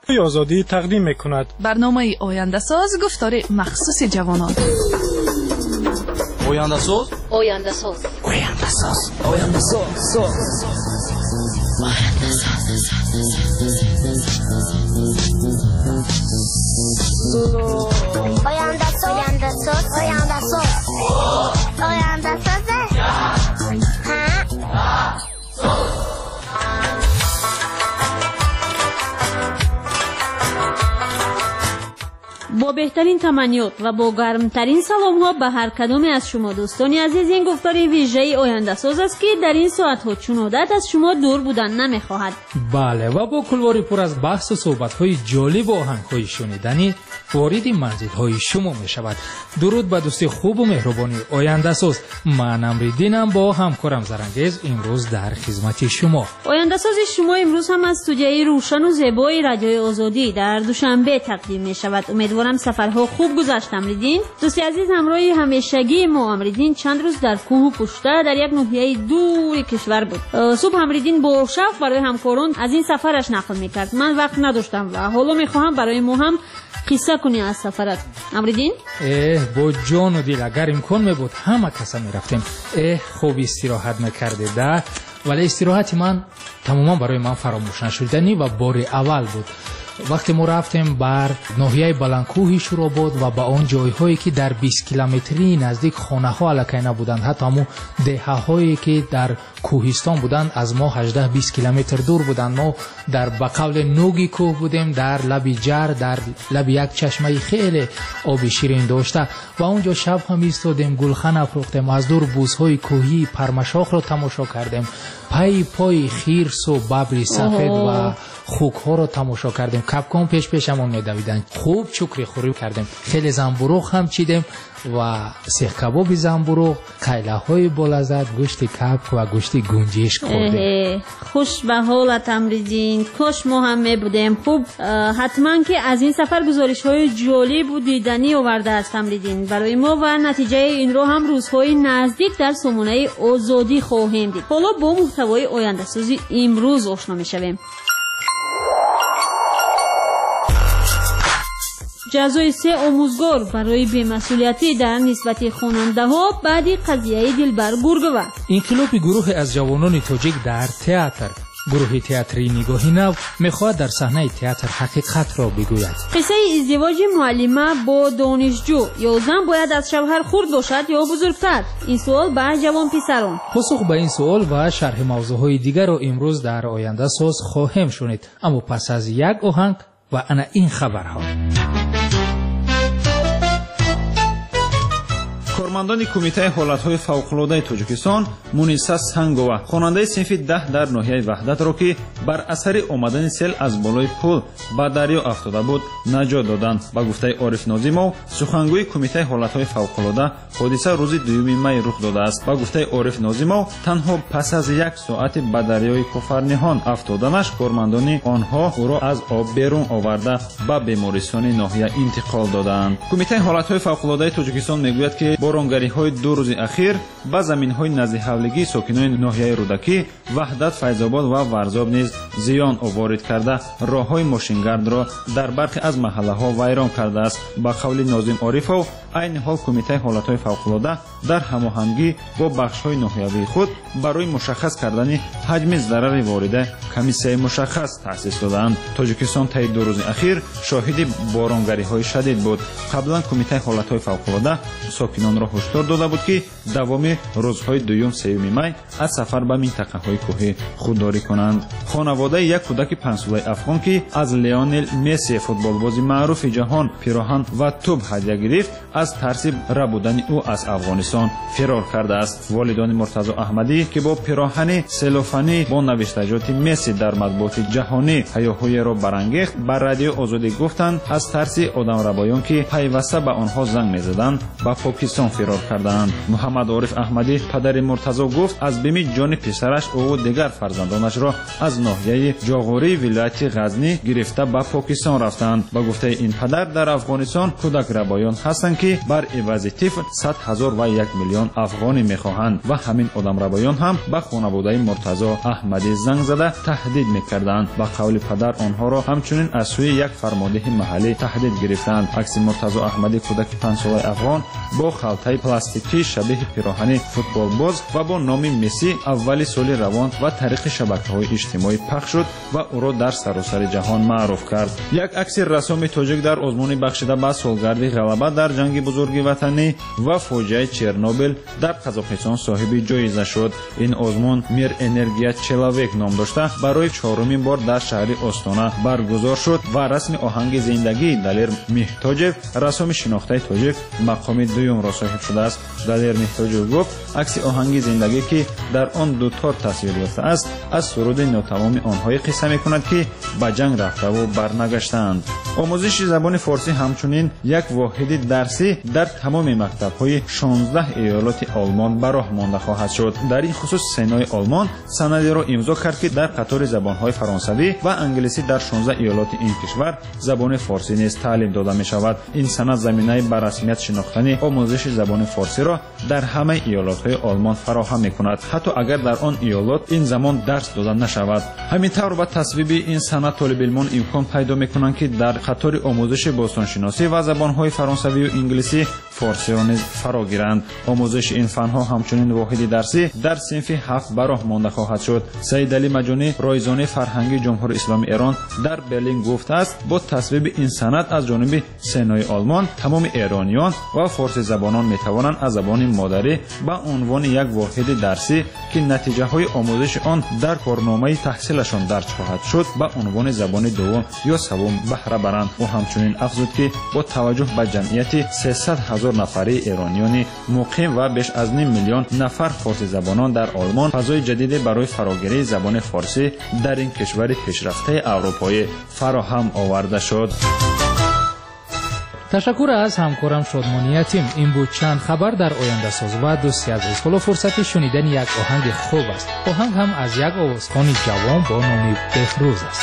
آزادی تقدیم میکند. برنامه آینده ساز گفتار مخصوص جوانان. آینده ساز، آینده ساز، آینده ساز، آینده ساز، آینده ساز، آینده ساز، آینده ساز، آینده ساز. با بهترین تمنیات و با گرمترین سلام ها به هر کدام از شما دوستانی عزیز، این گفتار ویژه آینده ساز است که در این ساعت ها چون عادت از شما دور بودن نمیخواهد. بله، و با کلواری پر از بحث و صحبت های جالب و آهنگ های شنیدنی وارد منزل های شما می شود. درود به دوستی خوب و مهربانی آینده ساز. من امریدینم با همکارم زرنگیز امروز در خدمت شما. آینده ساز شما امروز هم از استودیوی روشن و زیبای رادیو آزادی در دوشنبه تقدیم می شود. امیدوارم سفرها خوب گذشت. امریدین دوستی عزیز، همراه همیشگی ما امریدین چند روز در کوه و پشته در یک ناحیه دور کشور بود. صبح امریدین با شوق برای همکاران از این سفرش نقل میکرد. من وقت نداشتم و حالا میخواهم برای ما هم قصه کنی از سفرت. امریدین با جان و دل اگر امکان می بود همه کسا می رفتیم. خوب استراحت میکرده ده، ولی استراحت من تماما برای من فراموش نشدنی و بار اول بود. وقتی ما رفتیم بر ناحیه بلندکوه شوراباد و با اون جایهایی که در 20 کیلومتری نزدیک خانه ها الکی نبودند، حتی همون دهه هایی که در کوهستان بودند از ما 18-20 کیلومتر دور بودند. ما در بقول نوگی کوه بودیم، در لب جر، در لب یک چشمه خیلی آبی شیرین داشته و اونجا شب هم ایستادیم، گلخن افروختیم، از دور بوزهای کوهی پرمشاخ رو تماشا کردیم، پای خیرس و ببر سفید و خوک ها رو تماشا کردیم. کپکان پیشمون میدویدن. خوب چکری خوری کردیم، خیلی زنبوروغ هم چیدیم و سیخ کباب زنبوروغ، قیله های بولذت، گوشت کپک و گوشت گنجش خوردیم. خوش به حالت امریدین، کاش ما هم می بودیم. خوب، حتما که از این سفر گزارش های جالب و دیدنی آورده است امریدین برای ما و نتیجه این رو هم روزهای نزدیک در سامانه آزادی خواهیم دید. حالا با محتوای آینده سازی امروز آشنا می شویم. جزای 3 آموزگار برای بی‌مسئولیتی در نسبت خواننده ها بعد قضیه دلبر گورگوه. انقلاب گروه از جوانان تاجیک در تئاتر، گروه تئاتری نگاهی نو میخواد در صحنه تئاتر حقیقت را بگوید. قصه ازدواج معلمه با دانشجو، یا زن باید از شوهر خرد باشد یا بزرگتر؟ این سوال به جوان پسران. پاسخ به این سوال و شرح موضوعهای دیگر را امروز در آینده ساز خواهیم شنید، اما پس از یک آهنگ و انا این خبرها. کارمندان کمیته حالتهای فوق‌العاده تاجیکستان مونیسا سنگووا خواننده صنف 10 در ناحیه وحدت را که بر اثر آمدن سیل از بالای پل به دریا افتاده بود نجات دادند. با گفته عارف ناظیمov سخنگوی کمیته حالتهای فوق‌العاده، حادثه روز 2 می رخ داده است. با گفته عارف ناظیمov تنها پس از 1 ساعت به دریای کوفرنیهان افتادنش کارمندان آنها او را از آب بیرون آورده به بیمارستان ناحیه انتقال دادند. کمیته حالتهای فوق‌العاده تاجیکستان میگوید که بارانگری‌های 2 روز اخیر به زمین‌های نزد حولگی ساکنان ناحیه رودکی، وحدت، فیض‌آباد و ورزاب نیز زیان وارد کرده راه‌های ماشینگرد را در برخی از محله‌ها ویران کرده است. با قول ناظم عارفov عین حال کمیته حالتهای فوق‌العاده در هماهنگی با بخش‌های ناحیوی خود برای مشخص کردن حجم ضرر وارده کمیسیه مشخص تأسیس دادند. تاجیکستان طی 2 روز اخیر شاهد بارانگری‌های شدید بود. قبلا کمیته حالتهای فوق‌العاده ساکنان را هشدار داده بود که دوام روزهای 2-3 می از سفر به منطقه‌های کوهی خودداری کنند. خانواده یک کودک 5 ساله افغان که از لیونل مسی فوتبالباز معروف جهان پیراهن و توپ هدیه گرفت از ترس ربودن او از افغانستان فرار کرده است. والدان مرتضی احمدی که با پیراهن سلوفانی با نوشتجات مسی در مطبوعات جهانی هیاهوی را برانگیخت، بر رادیو آزادی گفتند از ترس آدمربایان که پیوسته به آنها زنگ می‌زدند به پاکستان فرار کردند. محمد عارف احمدی پدر مرتضی گفت از بیم جان پسرش او و دیگر فرزندانش را از ناحیه جاغوری ولایت غزنی گرفته به پاکستان رفتند. با گفته این پدر در افغانستان کودک ربایان هستند که بر عوض طفل 100,000 و 1 میلیون افغانی میخواهند و همین آدم ربایان هم به خانواده مرتضی احمدی زنگ زده تهدید میکردند. با قول پدر آنها را همچنین از سوی یک فرمانده محلی تهدید گرفتند. عکس مرتضی احمدی کودک 5 ساله افغان با خلطه پلاستیکی شبیه پیراهن فوتبال باز و با نام مسی اولی سال روان و طریق شبکه‌های اجتماعی پخش شد و او را در سراسر جهان معروف کرد. یک عکس رسام تاجیک در آزمون بخشیده به سالگرد غلبه در جنگ بزرگ وطنی و فاجعه چرنوبیل در قزاقستان صاحب جایزه شد. این آزمون میر انرژیا چلاویک نام داشته برای چهارمین بار در شهر استانا برگزار شد و رسم آهنگ زندگی دلیر مهتاجев رسام شناخته تاجیک مقام دوم را صاحب شده است. دلیر مهتاجев گفت عکس آهنگ زندگی که در آن دو تار تصویر یافته است از سرود ناتمام آنهای قصه میکند که به جنگ رفته و برنگشتند. آموزش زبان فارسی همچنین یک واحد درسی در تمام مکتب‌های 16 ایالات آلمان به راه مانده خواهد شد. در این خصوص سنای آلمان سندی را امضا کرد که در قطار زبان‌های فرانسوی و انگلیسی در 16 ایالات این کشور زبان فارسی نیز تعلیم داده می شود. این سند زمینه بر رسمیت شناختن آموزش زبان فارسی را در همه ایالات‌های آلمان فراهم می‌کند، حتی اگر در آن ایالات این زمان درس داده نشود. همینطور با تصویب این سند طالب علمان امکان پیدا می‌کنند که در قطار آموزش باستانشناسی و زبان‌های فرانسوی و انگلیسی فارسی را نیز فرا گیرند. آموزش این فن‌ها همچنین واحد درسی در صنف 7 به راه مانده خواهد شد. سید علی مجانی رایزنه فرهنگی جمهوری اسلامی ایران در برلین گفته است با تصویب این سند از جانب سنای آلمان تمام ایرانیان و فارسی زبانان می‌توانند از زبان مادری به عنوان یک واحد درسی که نتیجه‌های آموزش آن در کارنامه تحصیلشان درج خواهد شد به عنوان زبان دوم یا سوم بهره برند. و همچنین افزود که با توجه به جمعیت 300,000 نفری ایرانیان مقیم و بیش از 9 میلیون نفر فارسی زبانان در آلمان فضای جدید برای فراگیری زبان فارسی در این کشور پیشرفته اروپایی فراهم آورده شد. تشکر از همکارم شادمانی یتیم. این بود چند خبر در آینده ساز و دوستی عزیز. حالا فرصت شنیدن یک آهنگ خوب است. آهنگ هم از یک آوازخوان جوان با نام بهروز است.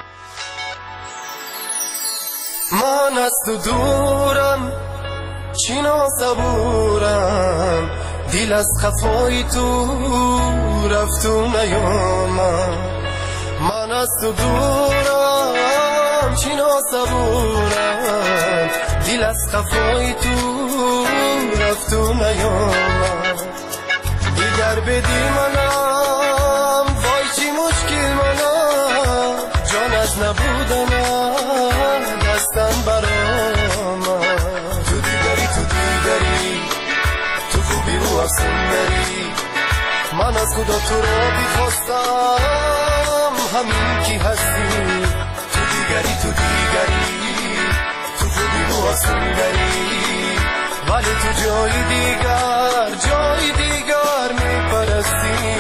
من از تو دورم چینا صبورم دل از خفای تو رفت و نیامم. من از تو دورم چینا صبورم دل از خفای تو رفت و نیامم. دیگر بدی منم وای چی مشکل منم جان از نبودنم دستن برام. تو دیگری تو خوبی رو افسون بری. من از خدا تو را بیخواستم همین کی هستی. تو دیگری تو خوبی رو افسون بری. ولی تو جای دیگر میپرستی.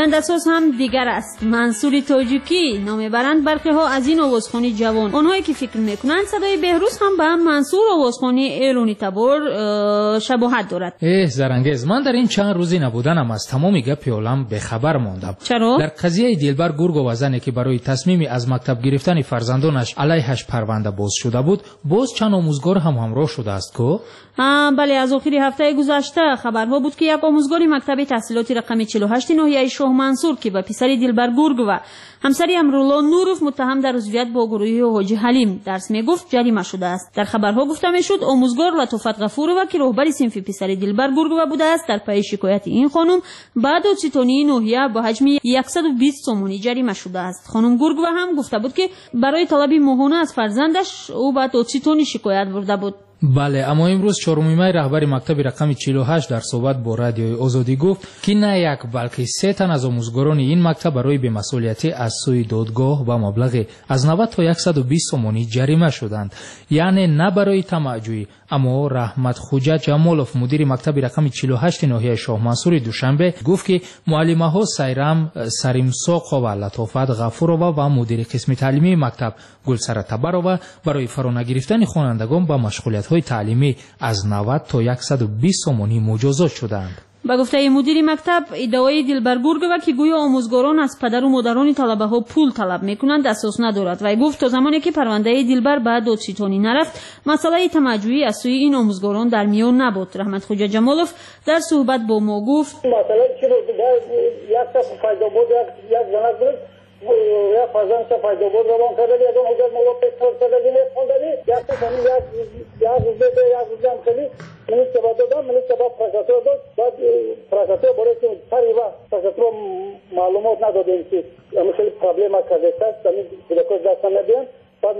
آینده‌ساز هم دیگر است. منصور تاجیکی نام برند برخی ها از این آوازخوانی جوان. اونهایی که فکر میکنند صدای بهروز هم به منصور آوازخوانی ایرانی تبار شباهت دارد. زرنگز، من در این چند روزی نبودنم از تمام گپ عالم به خبر ماندم. چرا؟ در قضیه دلبر گورگو و زنی که برای تصمیمی از مکتب گرفتن فرزندانش علیهش پرونده باز شده بود، باز چند آموزگار هم همراه شده است کو؟ بله، از آخر هفته گذشته خبرها بود که یک آموزگار مکتب تحصیلاتی رقم 48 ناحیه شاه منصور که به پسر دلبر گورگ و همسری امرولا نوروف متهم در عضویت با گروه حاجی حلیم درس میگفت جریمه شده است. در خبرها گفته میشد آموزگار لطافت غفورова که رهبر صنف پسر دلبر گورگ بوده است در پی شکایت این خانم بعد از چیتونی ناحیه با حجم 120 سومونی جریمه شده است. خانم گورگova هم گفته بود که برای طلب ماهانه از فرزندش او بعد از چیتونی شکایت برده بود. بله، اما امروز 4 می رهبر مکتب رقم 48 در صحبت با رادیوی آزادی گفت که نه یک بلکه 3 تن از آموزگاران این مکتب برای بی‌مسئولیتی از سوی دادگاه با مبلغ از 90 تا 120 سومانی جریمه شدند. یعنی نه برای طمع‌جویی. اما رحمت خوجه جمالوف مدیر مکتب رقم 48 ناحیه شاه منصور دوشنبه گفت که معلمه ها سیرام سریمساق و لطافت غفورova و مدیر قسم تعلیمی مکتب گلسره تبرova برای فرا گرفتن خوانندگان با مشغولیت‌های تعلیمی از 90 تا 120 سومانی مجازات شدند. با گفته مدیر مکتب، ادعای دلبر گورگova که گویا آموزگاران از پدر و مادران طلبه ها پول طلب میکنند اساس ندارد و گفت تا زمانی که پرونده دلبر بعد دادستانی نرفت مسئله طمع‌جویی از سوی این آموزگاران در میان نبود. رحمت خوجه جمالوف در صحبت با ما گفت مسئله چی بود؟ یک تا فایده بود، یک زنک بود، یک فرزند تا فایده بود روان کرده، یک اون حجت مولا پیستر کرده خوندنی، یک تا کنی یک روزم خیلی منی سبا دادم، منی سبا پرکاتور داد، بعد پرکاتور برای که سری و پرکاتور معلومات ندادیم که همه خیلی پرابلم کرده است، همین کودکان دست ندیم، بعد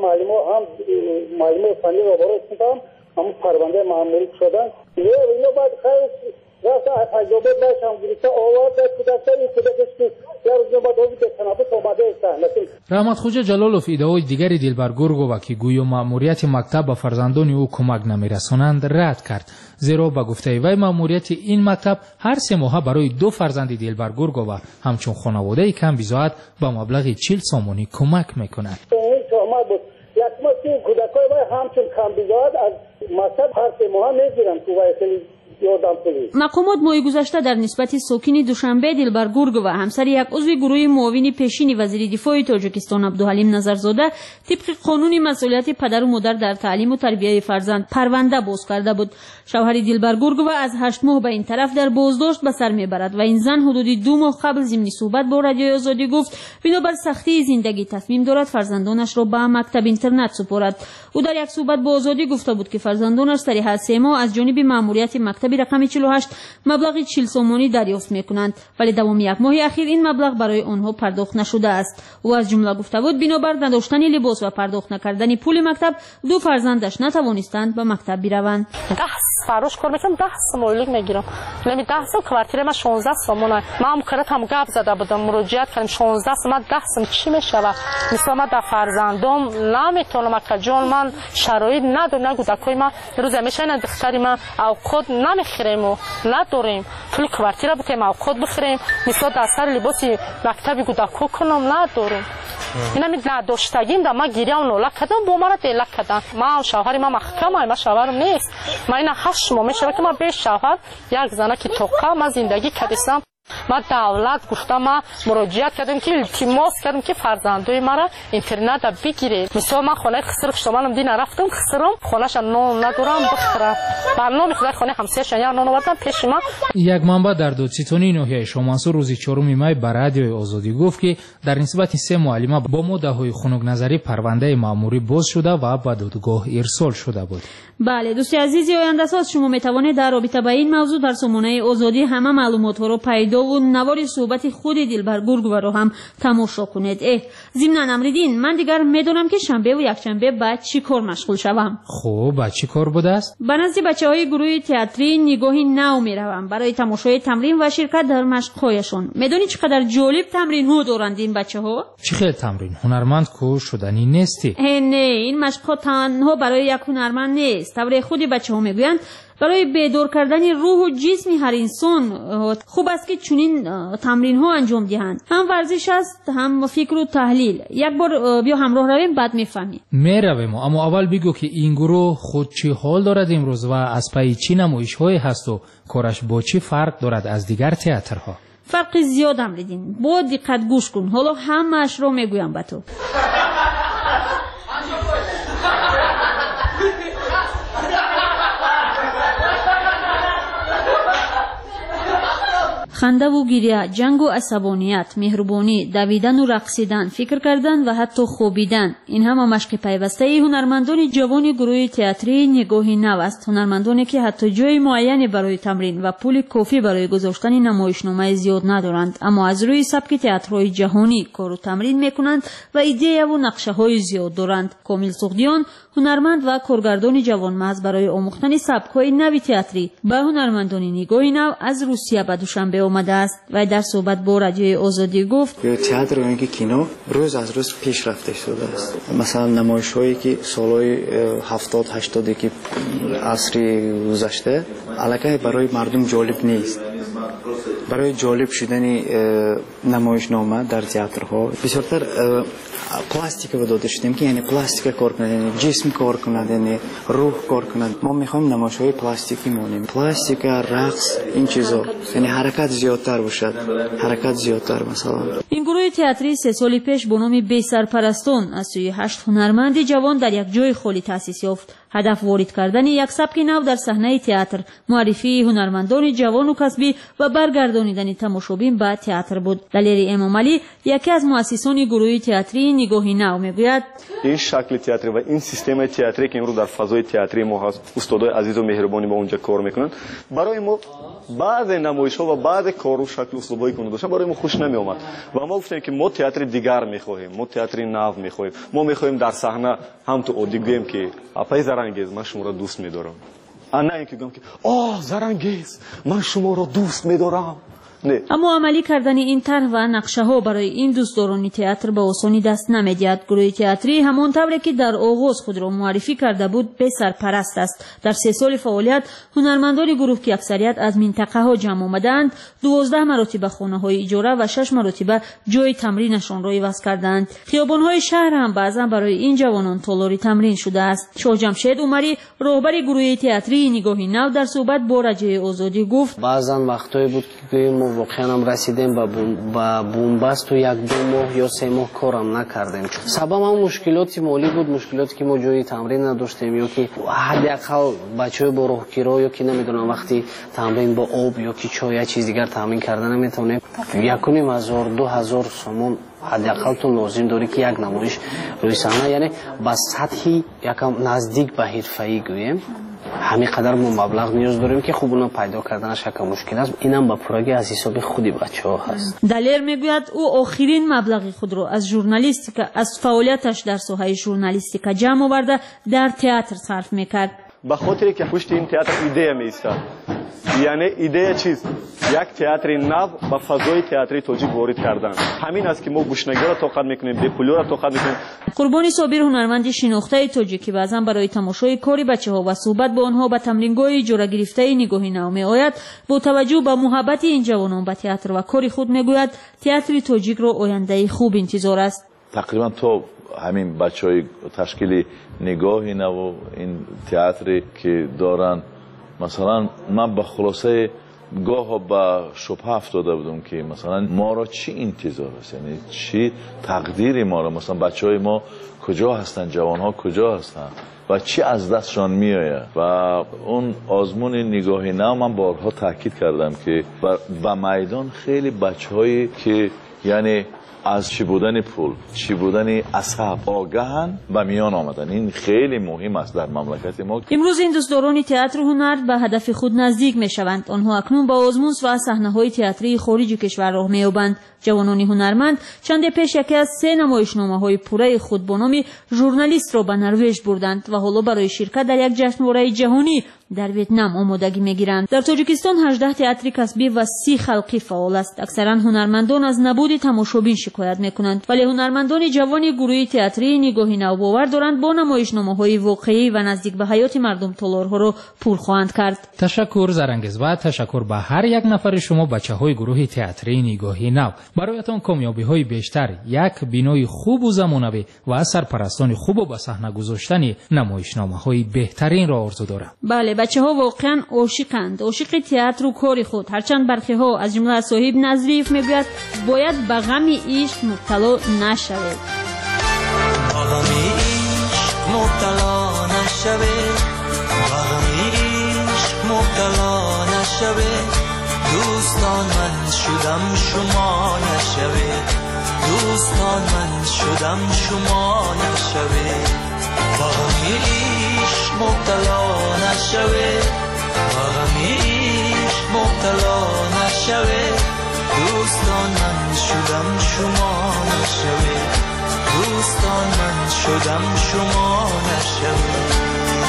معلومات فنی رو برای کنم، همون پرونده معمولی شدن. اینو بعد خیلی راستا فایده بود باشم گریسته آورد کودکانی کودکش که یه روز بعد اومد به تنابط اومده است. رحمت خوجه جلالوف ادعای دیگری دلبر گورگova که گویا مأموریت مکتب به فرزندان او کمک نمیرسانند رد کرد، زیرا به گفته وی مأموریت این مکتب هر 3 ماه برای 2 فرزند دلبر گورگova همچون خانواده کم بیزاعت با مبلغ 40 سومانی کمک میکند. این شما بود یک ماه که کودکای وی همچون کم بیزاعت از مکتب هر 3 ماه میگیرن تو وی مقامات ماه گذشته در نسبت ساکن دوشنبه دلبر گورگova همسر یک عضو گروه معاون پیشین وزیر دفاع تاجیکستان عبدالحلیم نظرزاده طبق قانون مسئولیت پدر و مادر در تعلیم و تربیت فرزند پرونده باز کرده بود. شوهر دلبر گورگova از 8 ماه به این طرف در بازداشت به سر میبرد و این زن حدود 2 ماه قبل ضمن صحبت با رادیوی آزادی گفت بنابر سختی زندگی تصمیم دارد فرزندانش را به مکتب اینترنت سپارد. او در یک صحبت با آزادی گفته بود که فرزندانش صریحا 3 ماه از جانب مأموریت مکتب رقم 48 مبلغ 40 سومانی دریافت میکنند، ولی دوام 1 ماه اخیر این مبلغ برای آنها پرداخت نشده است. او از جمله گفته بود بنابر نداشتن لباس و پرداخت نکردن پول مکتب 2 فرزندش نتوانستند به مکتب بروند. فروش کار میکنم 10 سومونی میگیرم. نمی 10 سوم کوارتیر ما 16 سومونه. ما هم کرد هم گپ زده بودم مراجعت کردم 16 سوم 10 سوم چی میشه؟ مثلا ما در فرزندم نمیتونم که جون من شرایط ندارم کودکای ما روز میشه نه دختری ما او خود نمیخریم و نداریم پول کوارتیر بتیم او خود بخریم مثلا در سر لباس مکتبی کودکو کنم ندارم. اینا می نداشتگیم در ما گیریم نولا کردم با ما را دیلک کردن. ما شوهر ما محکمه ما شوهرم نیست. ما اینا 8 ماه میشه که ما به شوهر یک زنه که توقع ما زندگی کردیم. ما دولت گفتم ما مراجعت کردیم که التماس کردیم که فرزندای مرا اینترنت بگیره. مثلا من خانه خسر شمالم دی نرفتم خسرم خانه‌ش نون ندارم بخورم. برنامه خدای خانه همسایه شنیا نون آوردن پیش ما. یک منبع در دادستانی ناحیه شاه منصور روز 4 می به رادیوی آزادی گفت که در نسبت 3 معلمه با مدعای خنک نظری پرونده مأموری باز شده و به دادگاه ارسال شده بود. بله دوستی عزیزی آینده ساز شما میتوانید در رابطه با این موضوع در سامانه آزادی همه معلومات ها رو پیدا و نوار صحبت خود دلبر گورگova رو هم تماشا کنید. ضمن امریدین من دیگر میدونم که شنبه و یکشنبه بعد چی کار مشغول شوم. خب بعد چی کار بوده است؟ به نزد بچهای گروه تئاتری نگاهی نو میروم برای تماشای تمرین و شرکت در مشق‌هایشان. میدونی چقدر جالب تمرین ها دارند این بچه‌ها؟ چه خیلی تمرین هنرمند کو شدنی نیستی؟ نه این مشق‌ها تنها برای یک هنرمند نیست. طوری خودی بچه‌ها میگویند برای بیدار کردن روح و جسم هر انسان خوب است که چنین تمرین ها انجام دهند. هم ورزش است هم فکر و تحلیل. یک بار بیا همراه رویم بعد میفهمی. میرویم، اما اول بگو که این گروه خود چی حال دارد امروز و از پای چی نمایش های هست و کارش با چی فرق دارد از دیگر تئاترها؟ فرق زیاد امریدین. با دقت گوش کن. حالا همه‌اش رو میگویم به تو. خنده و گریه، جنگ و عصبانیت، مهربانی، دویدن و رقصیدن، فکر کردن و حتی خوابیدن، این همه مشق پیوسته هنرمندان جوان گروه تئاتری نگاهی نو است. هنرمندانی که حتی جای معینی برای تمرین و پول کافی برای گذاشتن نمایشنامه زیاد ندارند، اما از روی سبک تئاترهای جهانی کار و تمرین میکنند و ایده و نقشه های زیاد دارند. کامل سغدیان هنرمند و کارگردان جوانمرد برای آموختن سبک‌های نوی تئاتری به هنرمندان نگاهی نو از روسیه به دوشنبه آمده است و در صحبت با رادیوی آزادی گفت تئاتر و کینو روز از روز پیشرفته شده است. مثلا نمایش‌هایی که سالهای 70 80 که عصر گذشته الکی برای مردم جالب نیست. برای جالب شدن نمایشنامه در تئاترها بسیارتر پلاستیک رو داده شدیم که یعنی پلاستیک کار کنند، جسم کار کنند، روح کار کنند. ما میخوایم نمایش‌های پلاستیکی مونیم. پلاستیک، رقص، این چیزا، یعنی حرکت زیادتر باشد. حرکت زیادتر مثلا. این گروه تئاتری 3 سال پیش با نام بی سرپرستان از سوی 8 هنرمند جوان در یک جای خالی تأسیس یافت. هدف وارد کردن یک سبک نو در صحنه تئاتر، معرفی هنرمندان جوان و کسبی و برگردانیدن تماشابین به تئاتر بود. دلیری امام علی یکی از مؤسسان گروه تئاتری نگاهی نو میگوید این شکل تئاتر و این سیستم تئاتری که امروز در فضای تئاتری ما هست، استادای عزیز و مهربانی با اونجا کار میکنن، برای ما بعد نمایش‌ها و بعد کار و شکل اسلوبایی که داشتن برای ما خوش نمی‌آمد و ما گفتیم که ما تئاتر دیگر می‌خواهیم، ما تئاتر نو می‌خواهیم، ما می‌خواهیم در صحنه هم تو عادی گویم که اپای زرنگیز من شما را دوست می‌دارم، نه اینکه گفتم که زرنگیز من شما را دوست می‌دارم. اما عملی کردن این طرح و نقشه ها برای این دوستداران تئاتر به آسانی دست نمی‌دهد. گروه تئاتری همان طوری که در آغاز خود را معرفی کرده بود به سرپرست است. در 3 سال فعالیت هنرمندان گروه که اکثریت از منطقه ها جمع آمدند 12 مرتبه خانه های اجاره و 6 مرتبه جای تمرینشان را عوض کردند. خیابان های شهر هم بعضا برای این جوانان تالاری تمرین شده است. شاه جمشید عمری رهبر گروه تئاتری نگاهی نو در صحبت با رادیو آزادی گفت بعضا وقتایی بود که واقعا هم رسیدیم با بنبست و 1-2 ماه یا 3 ماه کارم نکردیم. سبب هم مشکلات مالی بود، مشکلاتی که ما جای تمرین نداشتیم یا که حداقل بچه‌ها با راهگیرا یا که نمیدونم وقتی تمرین با آب یا که چای یا چیز دیگر تمرین کردن نمیتونیم 1,500-2,000 سومون حداقل تو لازم داری که یک نمایش روی صحنه یعنی با سطحی یکم نزدیک به حرفه‌ای گویم همین قدر ما مبلغ نیاز داریم که خوب اونو پیدا کردنش یک مشکل است. اینم با پروژه از حساب خودی بچه‌ها هست. دلیر میگوید او آخرین مبلغ خود را از ژورنالیستیک از فعالیتش در ساحه ژورنالیستیک جمع آورده در تئاتر صرف میکرد. به خاطری که پشت این تئاتر ایده میایستد. یعنی ایده چیز یک تئاتر نو با فضای تئاتری تاجیک وارد کردن. همین است که ما گوشنگی را طاقت میکنیم، بپولی را طاقت میکنیم. قربانی صابر هنرمند شناخته تاجیکی بعضا برای تماشای کاری بچه‌ها و صحبت با آنها به تمرینگاه اجاره گرفته نگاهی نو میآید. با توجه به محبت این جوانان به تئاتر و کاری خود میگوید تئاتر تاجیک را آینده خوب انتظار است. تقریبا تو همین بچهای تشکیل نگاهی نو این تئاتری که دارن مثلا من به خلاصه گاه به شبهه افتاده بودم که مثلا ما را چی انتظار است، یعنی چی تقدیر ما را، مثلا بچهای ما کجا هستن، جوان ها کجا هستن و چی از دستشان می آید. و اون آزمون نگاهی نو من بارها تاکید کردم که به میدان خیلی بچه‌هایی که یعنی از چی بودن پول، چی بودن عصب آگاهن و میان آمدن. این خیلی مهم است در مملکت ما. امروز این دوستداران تئاتر هنر به هدف خود نزدیک می شوند. آنها اکنون با آزمون و صحنه‌های تئاتری خارج کشور راه می‌یابند. جوانان هنرمند چند پیش یکی از 3 نمایشنامه‌های پوره خود با نام ژورنالیست را به نروژ بردند و حالا برای شرکت در یک جشنواره جهانی در ویتنام آمادگی می‌گیرند. در تاجیکستان 18 تئاتر کسبی و 30 خلقی فعال است. اکثرا هنرمندان از نبود مشکل تماشابین شکایت میکنند، ولی هنرمندان جوان گروه تئاتری نگاهی نوباور دارند با نمایشنامه‌های واقعی و نزدیک به حیات مردم تالارها را پر خواهند کرد. تشکر زرنگز و تشکر به هر یک نفر شما بچه‌های گروه تئاتری نگاهی نو. برایتان کامیابی‌های بیشتر، یک بینای خوب و زمانوی و سرپرستان خوب و به صحنه گذاشتن نمایشنامه‌های بهترین را آرزو دارم. بله، بچه‌ها واقعاً عاشقند، عاشق تئاتر و کار خود. هرچند برخی‌ها از جمله صاحب نظریف میگوید باید به غم عشق مبتلا نشوید. به غم عشق مبتلا نشوید، به غم عشق مبتلا نشوید. دوستان من شدم شما نشوید، دوستان من شدم شما نشوید. به غم عشق مبتلا نشوید، به غم عشق مبتلا نشوید. دوستان من شدم شما نشوید، دوستان من شدم شما نشوید.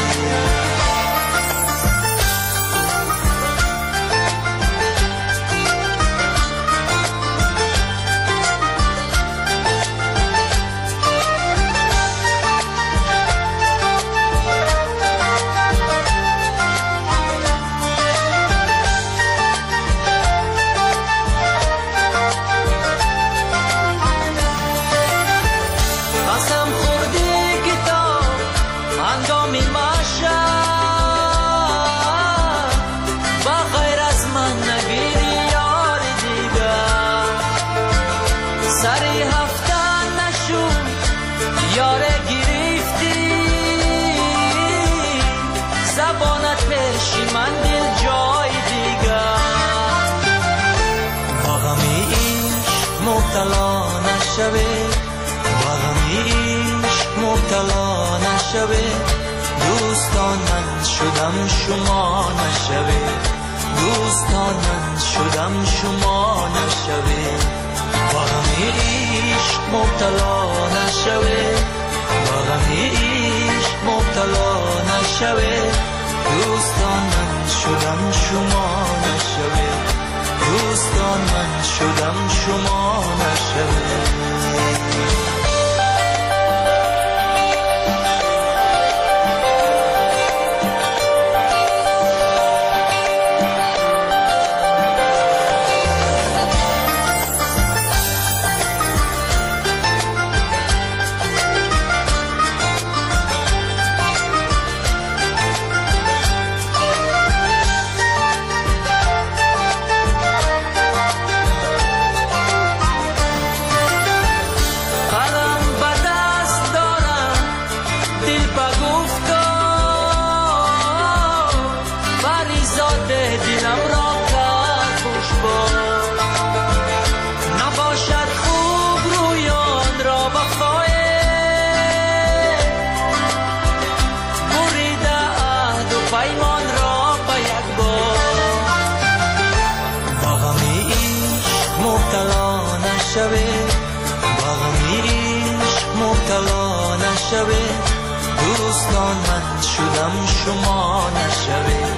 مبتلا نشوید، به غم عشق مبتلا نشوید. دوستان من شدم شما نشوید، دوستان من شدم شما نشوید. به غم عشق مبتلا نشوید، به غم عشق مبتلا نشوید. دوستان من شدم شما نشوید، دوستان من شدم شما نشوید. دوستان من شدم شما نشوید،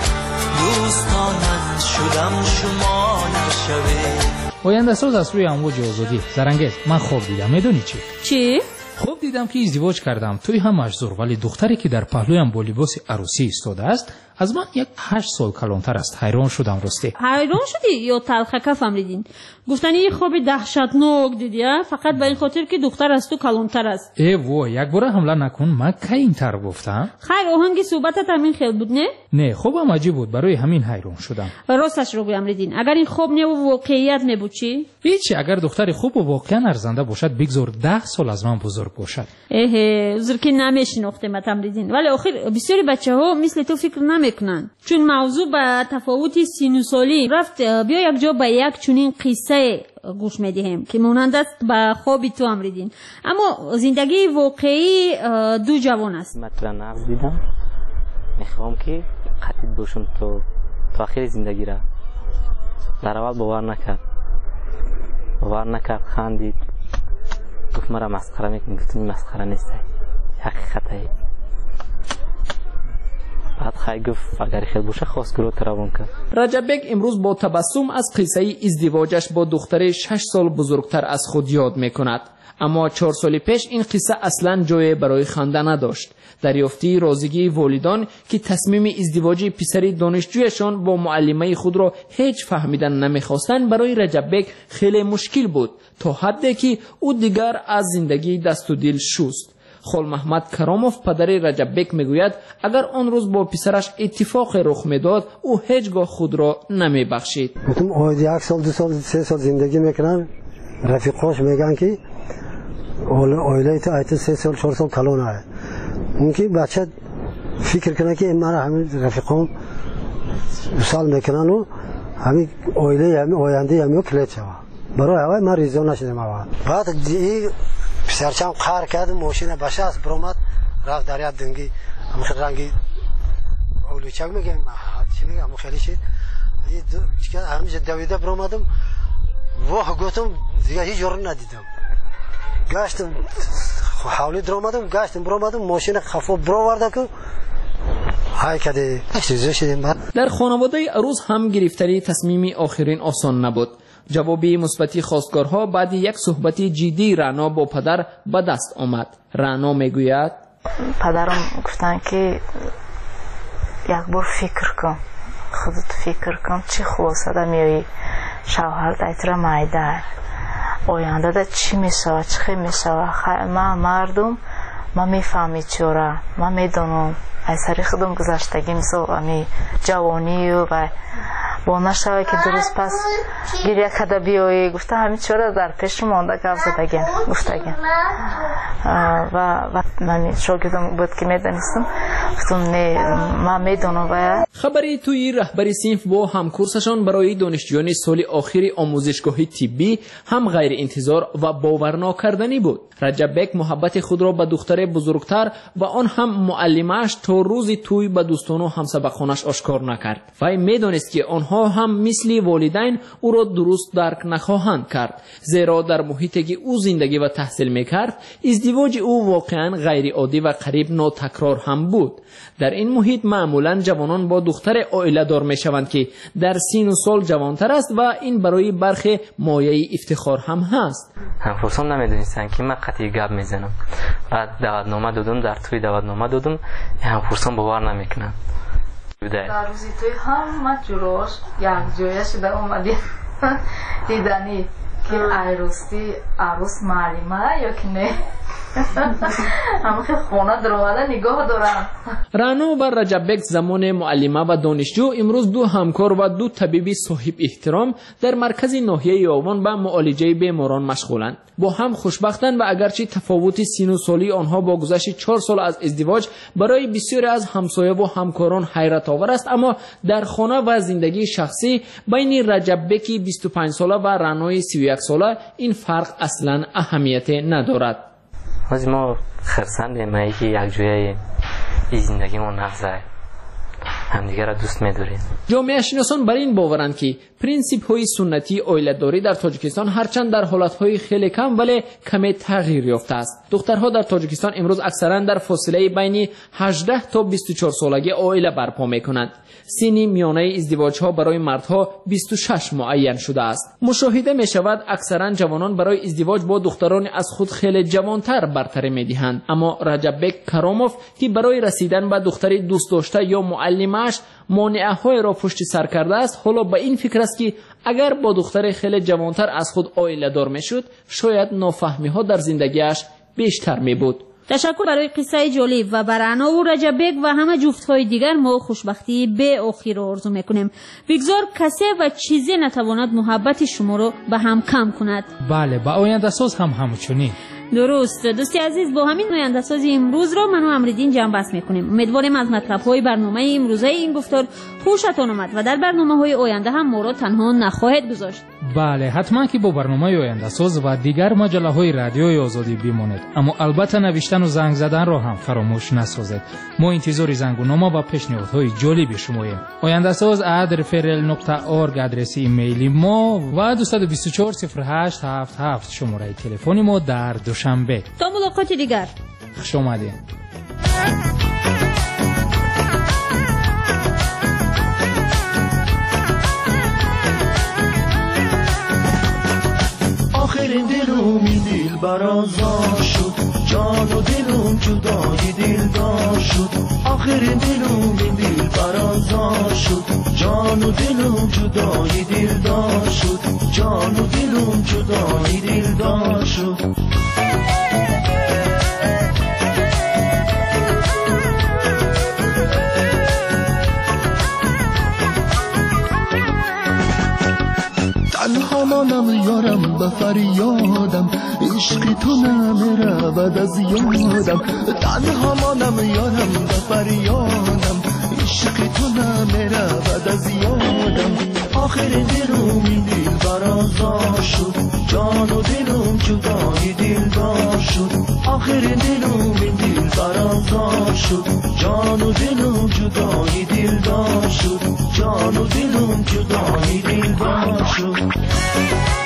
دوستان من شدم شما نشوید. آینده ساز از روی امواج آزادی. زرنگز، من خواب دیدم، میدونی چی؟ خوب دیدم که ازدواج کردم، توی هم مجزور، ولی دختری که در پهلویم با لباس عروسی ایستاده است از من یک 8 سال کلانتر است. حیران شدم. راستی حیران شدی یا تلخکه فهمیدین؟ گفتنی یه خواب دهشتناک دیدی، فقط به این خاطر که دختر از تو کلانتر است. ای وای، یک بار حمله نکن، من کی اینطور گفتم؟ خیر، آهنگ صحبتت همین خیلی بود نه؟ نه، خوبم عجیب بود، برای همین حیران شدم. راستش رو بگم ریدین، اگر این خواب نه و واقعیت نبود چی؟ هیچ، اگر دختر خوب و واقعا ارزنده باشد بگذار 10 سال از من بزرگ باشد. عذر که نمیشناختم تمریدین، ولی آخر بسیاری بچه‌ها مثل تو فکر نمیکنن، چون موضوع به تفاوت سن و سالی رفت. بیا یک جا به یک چنین قصه گوش میدیم که مانند است به خواب تو امریدین، اما زندگی واقعی دو جوان است. مطلع نقض دیدم، میخوام که قطعید باشم تا آخر زندگی را. در اول باور نکرد، خندید، گفت مرا مسخره میکنی. گفتم مسخره نیست، حقیقته. بعد خیلی گفت اگر خیلی باشه خواستگارات روان کرد. رجب بک امروز با تبسم از قصه ازدواجش با دختر 6 سال بزرگتر از خود یاد میکند. اما 4 سال پیش این قصه اصلا جای برای خنده نداشت. دریافتی رازیگی والدان که تصمیم ازدواج پسر دانشجویشان با معلمه خود را هیچ فهمیدن نمیخواستند برای رجب بک خیلی مشکل بود، تا حدی که او دیگر از زندگی دست و دل شست. خال محمد کراموف پدر رجب بک میگوید اگر آن روز با پسرش اتفاق رخ میداد او هیچگاه خود را نمیبخشید. گفتم آید 1 سال 2 سال 3 سال زندگی میکنن، رفیقاش میگن که اویله تو ایت 3 سال 4 سال کلونه. اون که بچه فکر کنه که من همین رفیقام سال میکنن و همین اویله همین آینده همین کلیت شود. برای هوای من ریزا نشدم اول. بعد این پسرچم قهر کرد، ماشین بشه از برآمد رفت دریا دنگی همین رنگی اولوچک میگم چی میگم خیلی شد. دیگه همینجا دویده برآمدم واه گفتم دیگه هیچ جور ندیدم. گشتم حوالی درآمدم گشتم برآمدم ماشین خفا برآورد که های کده چیزی شدیم. در خانواده عروس هم گرفتاری تصمیم آخرین آسان نبود. جوابی مثبتی خواستگارها بعد یک صحبت جدی رعنا با پدر به دست آمد. رعنا میگوید پدرم گفتن که یک بار فکر کن، خودت فکر کن چی خلاصه میایی شوهر دایتر مایده آینده ده چی میشه چی خیلی میشه. ما مردم ما میفهمی چرا ما میدونم از سری خودم گذشتگی مثل امی جوانی و با نشوه که درست پس گریه کده بیایی گفته همین چرا در پیش مانده که افزدگی گفتگی و من شاگردم بود که میدانستم گفتم نه ما میدونم. و خبری توی رهبری صنف با همکورسشان برای دانشجویان سال آخر آموزشگاه طبی هم غیر انتظار و باور ناکردنی بود. رجب بک محبت خود را به دختر بزرگتر و آن هم معلمش تا روز توی به دوستان و همسبقانش آشکار نکرد. وی میدانست که آنها هم مثل والدین او را درست درک نخواهند کرد، زیرا در محیطی که او زندگی و تحصیل میکرد ازدواج او واقعا غیر عادی و قریب ناتکرار هم بود. در این محیط معمولا جوانان با دختر عائله دار میشوند که در سن و سال جوانتر است و این برای برخی مایه افتخار هم هست. همکورسان نمیدونستن که من قطعی گپ میزنم. بعد دعوتنامه دادم، در توی دعوتنامه دادم، همکورسان باور نمیکنن. در روزی توی همه جوراش یک جایه شده اومدی دیدنی که عروسی عروس معلمه یا که نه همه خونه درآمده نگاه دارن. رعنا و رجب بک زمان معلمه و دانشجو امروز 2 همکار و 2 طبیب صاحب احترام در مرکز ناحیه یاوان به معالجه بیماران مشغولند. با هم خوشبختند و اگرچه تفاوت سن و سالی آنها با گذشت 4 سال از ازدواج برای بسیاری از همسایه و همکاران حیرت آور است، اما در خانه و زندگی شخصی بین رجب بک 25 ساله و رعنای 31 ساله این فرق اصلا اهمیت ندارد. از ما خرسند ما که یک جویه زندگی ما نغزه همدیگر را دوست می‌داریم. جامعه شناسان بر این باورند که پرینسیپ های سنتی عائله‌داری در تاجیکستان هرچند در حالت‌های خیلی کم ولی کمی تغییر یافته است. دخترها در تاجیکستان امروز اکثرا در فاصله بین 18 تا 24 سالگی عائله برپا می‌کنند. سن میانه ازدواج‌ها برای مردها 26 معین شده است. مشاهده می‌شود اکثرا جوانان برای ازدواج با دختران از خود خیلی جوانتر برتری می‌دهند. اما رجب بک کراموف که برای رسیدن به دختری دوست داشته یا معلمش مانعه‌های را پشت سر کرده است، حالا به این فکر است که اگر با دختر خیلی جوانتر از خود عائله دار میشد شاید نافهمی‌ها در زندگیش بیشتر می‌بود. تشکر برای قصه جالب و بر رعنا و رجب بک و همه جفت‌های دیگر ما خوشبختی به آخر آرزو می‌کنیم. بگذار کسی و چیزی نتواند محبت شما را به هم کم کند. بله، با آینده ساز هم همچنین. درست. دوستی عزیز، با همین آینده سازی امروز را من و امریدین جمع بست میکنیم. امیدواریم از مطلب‌های برنامه امروزه این گفتار خوشتان آمد و در برنامه‌های آینده هم ما را تنها نخواهید گذاشت. بله، حتما که با برنامه آینده ساز و دیگر مجله‌های رادیوی آزادی بمانید، اما البته نوشتن و زنگ زدن را هم فراموش نسازید. ما انتظار زنگ و نامه و پیشنهادهای جالب شماییم. آینده ساز @referel.org آدرس ایمیل ما و 2240877 شماره تلفن ما در دوشنبه. تا ملاقات دیگر. خوش آمدید. دلبر آزاد شد جان و دلم جدای دلدار شد آخر دلم این دلبر آزاد شد جان و دلم جدای دلدار شد جان و دلم جدای دلدار شد تنها مانم یارم به فریادم عشق تو نمیرود از یادم تنها مانم یارم به فریادم عشق تو نمیرود از یادم آخر دلم این دلبر آزاد شد جان و دلم جدای دلدار شد آخر دلم این دلبر آزاد شد جان و دلم جدای دلدار شد جان و دلم جدای دلدار شد